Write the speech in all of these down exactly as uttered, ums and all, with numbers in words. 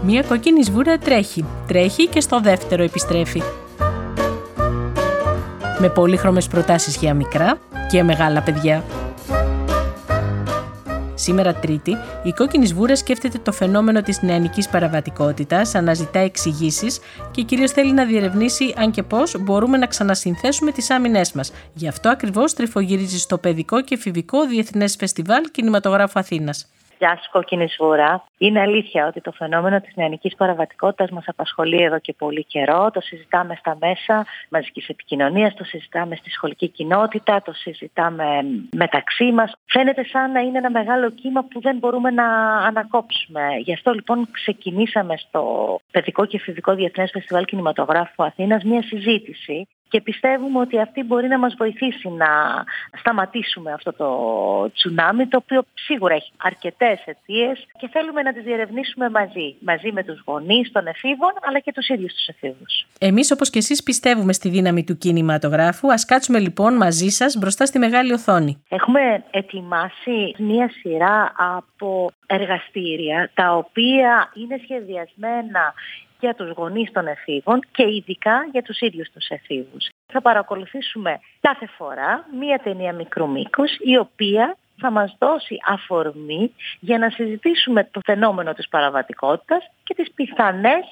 Μία κόκκινη σβούρα τρέχει, τρέχει και στο δεύτερο επιστρέφει. Με πολύχρωμες προτάσεις για μικρά και μεγάλα παιδιά. Σήμερα Τρίτη, η κόκκινη σβούρα σκέφτεται το φαινόμενο της νεανικής παραβατικότητας, αναζητά εξηγήσεις και κυρίως θέλει να διερευνήσει αν και πώς μπορούμε να ξανασυνθέσουμε τις άμυνές μας. Γι' αυτό ακριβώς τρυφογυρίζει στο Παιδικό και Εφηβικό Διεθνές Φεστιβάλ Κινηματογράφου Αθήνας. Γεια σας, κόκκινη σβούρα. Είναι αλήθεια ότι το φαινόμενο της νεανικής παραβατικότητας μας απασχολεί εδώ και πολύ καιρό. Το συζητάμε στα μέσα μαζικής επικοινωνίας, το συζητάμε στη σχολική κοινότητα, το συζητάμε μεταξύ μας. Φαίνεται σαν να είναι ένα μεγάλο κύμα που δεν μπορούμε να ανακόψουμε. Γι' αυτό λοιπόν ξεκινήσαμε στο Παιδικό και Εφηβικό Διεθνές Φεστιβάλ Κινηματογράφου Αθήνας μια συζήτηση. Και πιστεύουμε ότι αυτή μπορεί να μας βοηθήσει να σταματήσουμε αυτό το τσουνάμι, το οποίο σίγουρα έχει αρκετές αιτίες και θέλουμε να τις διερευνήσουμε μαζί, μαζί με τους γονείς των εφήβων, αλλά και τους ίδιους τους εφήβους. Εμείς, όπως και εσείς, πιστεύουμε στη δύναμη του κινηματογράφου. Ας κάτσουμε λοιπόν μαζί σας μπροστά στη μεγάλη οθόνη. Έχουμε ετοιμάσει μία σειρά από εργαστήρια, τα οποία είναι σχεδιασμένα για τους γονείς των εφήβων και ειδικά για τους ίδιους τους εφήβους. Θα παρακολουθήσουμε κάθε φορά μία ταινία μικρού μήκους, η οποία θα μας δώσει αφορμή για να συζητήσουμε το φαινόμενο της παραβατικότητας και τις πιθανές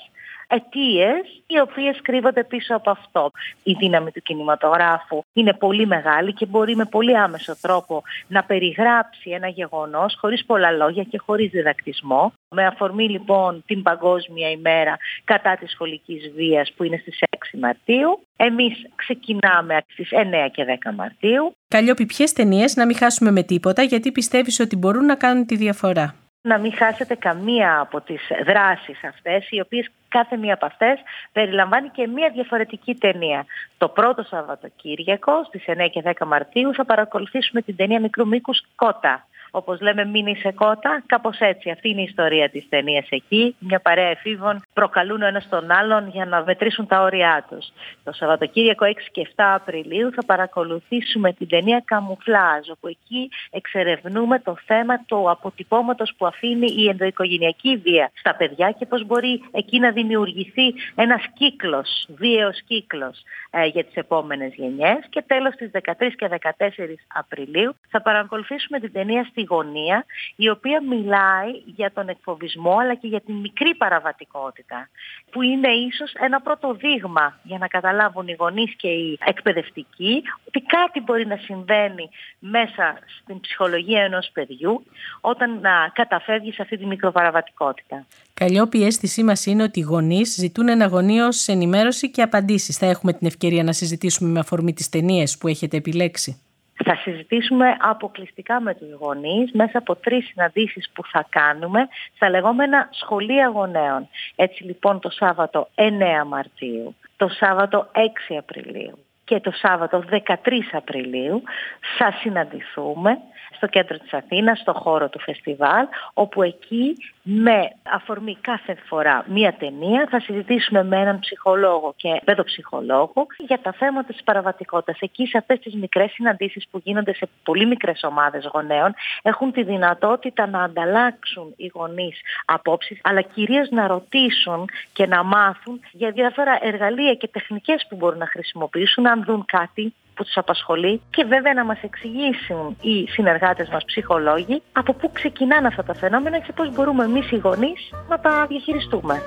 αιτίες οι οποίες κρύβονται πίσω από αυτό. Η δύναμη του κινηματογράφου είναι πολύ μεγάλη και μπορεί με πολύ άμεσο τρόπο να περιγράψει ένα γεγονός χωρίς πολλά λόγια και χωρίς διδακτισμό. Με αφορμή λοιπόν την Παγκόσμια ημέρα κατά της σχολικής βίας που είναι στις έξι Μαρτίου. Εμείς ξεκινάμε στις εννέα και δέκα Μαρτίου. Καλλιόπη, ποιες ταινίες να μην χάσουμε με τίποτα, γιατί πιστεύεις ότι μπορούν να κάνουν τη διαφορά? Να μην χάσετε καμία από τις δράσεις αυτές, οι οποίες κάθε μία από αυτές περιλαμβάνει και μία διαφορετική ταινία. Το πρώτο Σαββατοκύριακο στις εννέα και δέκα Μαρτίου θα παρακολουθήσουμε την ταινία μικρού μήκους Κότα. Όπως λέμε, μην είσαι κότα, κάπως έτσι. Αυτή είναι η ιστορία της ταινίας εκεί. Μια παρέα εφήβων προκαλούν ο ένας τον άλλον για να μετρήσουν τα όρια τους. Το Σαββατοκύριακο έξι και επτά Απριλίου θα παρακολουθήσουμε την ταινία Καμουφλάζ, όπου εκεί εξερευνούμε το θέμα του αποτυπώματος που αφήνει η ενδοοικογενειακή βία στα παιδιά και πώς μπορεί εκεί να δημιουργηθεί ένας κύκλος, βίαιος κύκλος ε, για τις επόμενες γενιές. Και τέλος, στις δεκατρείς και δεκατέσσερις Απριλίου θα παρακολουθήσουμε την ταινία Στη Γωνία, η οποία μιλάει για τον εκφοβισμό αλλά και για την μικρή παραβατικότητα, που είναι ίσως ένα πρώτο δείγμα για να καταλάβουν οι γονείς και οι εκπαιδευτικοί ότι κάτι μπορεί να συμβαίνει μέσα στην ψυχολογία ενός παιδιού όταν να καταφεύγει σε αυτή τη μικροπαραβατικότητα. Καλλιόπη, η αίσθησή μας είναι ότι οι γονείς ζητούν εναγωνίως ενημέρωση και απαντήσεις. Θα έχουμε την ευκαιρία να συζητήσουμε με αφορμή τις ταινίες που έχετε επιλέξει? Θα συζητήσουμε αποκλειστικά με τους γονείς μέσα από τρεις συναντήσεις που θα κάνουμε στα λεγόμενα σχολεία γονέων. Έτσι λοιπόν το Σάββατο εννέα Μαρτίου, το Σάββατο έξι Απριλίου και το Σάββατο δεκατρείς Απριλίου θα συναντηθούμε στο κέντρο της Αθήνας, στο χώρο του φεστιβάλ, όπου εκεί με αφορμή κάθε φορά μία ταινία θα συζητήσουμε με έναν ψυχολόγο και παιδοψυχολόγο για τα θέματα της παραβατικότητας. Εκεί σε αυτές τις μικρές συναντήσεις που γίνονται σε πολύ μικρές ομάδες γονέων έχουν τη δυνατότητα να ανταλλάξουν οι γονείς απόψεις, αλλά κυρίως να ρωτήσουν και να μάθουν για διάφορα εργαλεία και τεχνικές που μπορούν να χρησιμοποιήσουν αν δουν κάτι που τους απασχολεί και βέβαια να μας εξηγήσουν οι συνεργάτες μας ψυχολόγοι από πού ξεκινάνε αυτά τα φαινόμενα και πώς μπορούμε εμείς οι γονείς να τα διαχειριστούμε.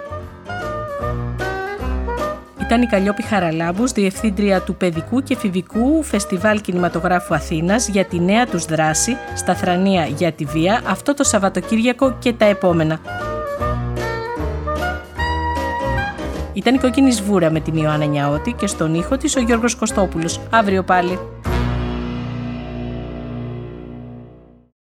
Ήταν η Καλλιόπη Χαραλάμπους, διευθύντρια του Παιδικού και Εφηβικού Φεστιβάλ Κινηματογράφου Αθήνας, για τη νέα τους δράση στα Θρανία για τη βία αυτό το Σαββατοκύριακο και τα επόμενα. Ήταν η Κόκκινη Σβούρα με την Ιωάννα Νιαώτη και στον ήχο της ο Γιώργος Κωστόπουλος. Αύριο πάλι.